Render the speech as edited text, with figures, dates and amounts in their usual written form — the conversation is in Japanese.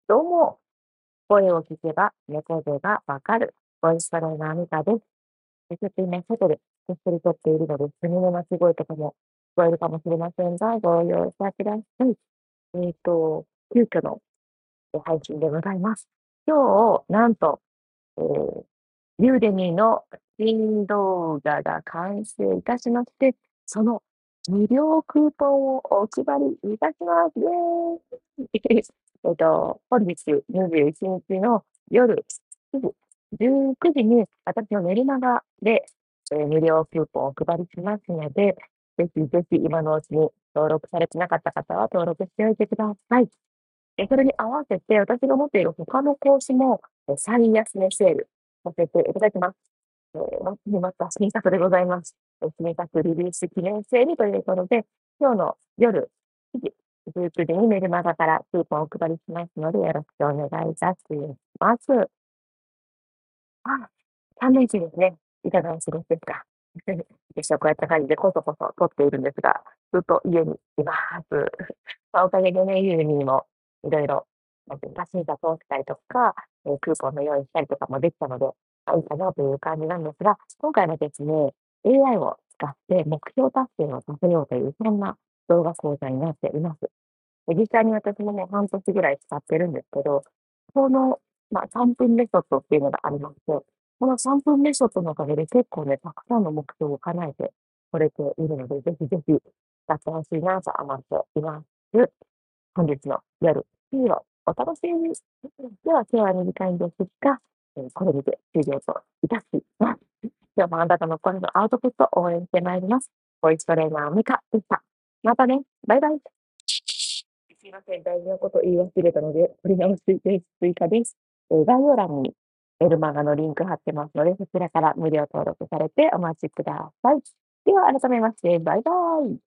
どうも、声を聞けば猫背がわかる。ボイストレーナーミカです。ちょっと今、外でこっそり撮っているので、セミの鳴き声とかも聞こえるかもしれませんが、ご容赦ください。急遽の配信でございます。今日、なんと、ユーデミの新動画が完成いたしまして、その無料クーポンをお配りいたします。イエーイ本日21日の夜7時、19時に私のメルマガで、無料クーポンをお配りしますので、ぜひぜひ今のうちに登録されてなかった方は登録しておいてください。それに合わせて私が持っている他のコースも最安値セールさせていただきます。待ちに待った新作でございます。新作リリース記念セールということで、今日の夜7時、19時にメルマガからクーポンをお配りしますので、よろしくお願いいたします。あ、3連休ですね。いかがお過ごしですか？私はこうやった感じでこそこそ撮っているんですが、ずっと家にいます。おかげでね、ユーミにもいろいろ、なんていうか、審査通したりとか、クーポンの用意したりとかもできたので、いいかなという感じなんですが、今回はですね、AI を使って目標達成をさせようという、そんな動画講座になっています。実際に私ももう半年ぐらい使ってるんですけど、この、3分メソッドっていうのがありまして、この3分メソッドのおかげで結構ね、たくさんの目標を叶えてこれているので、ぜひぜひ使ってほしいなと思っています。本日の夜7時をお楽しみに。では今日は短いんですが、これにて終了といたします。今日もあなたの声のアウトプットを応援してまいります。ボイストレーナーミカでした。またね。バイバイ。すいません、大事なこと言い忘れたので、取り直しです。追加です。概要欄にメルマガのリンク貼ってますので、そちらから無料登録されてお待ちください。では改めまして、バイバイ。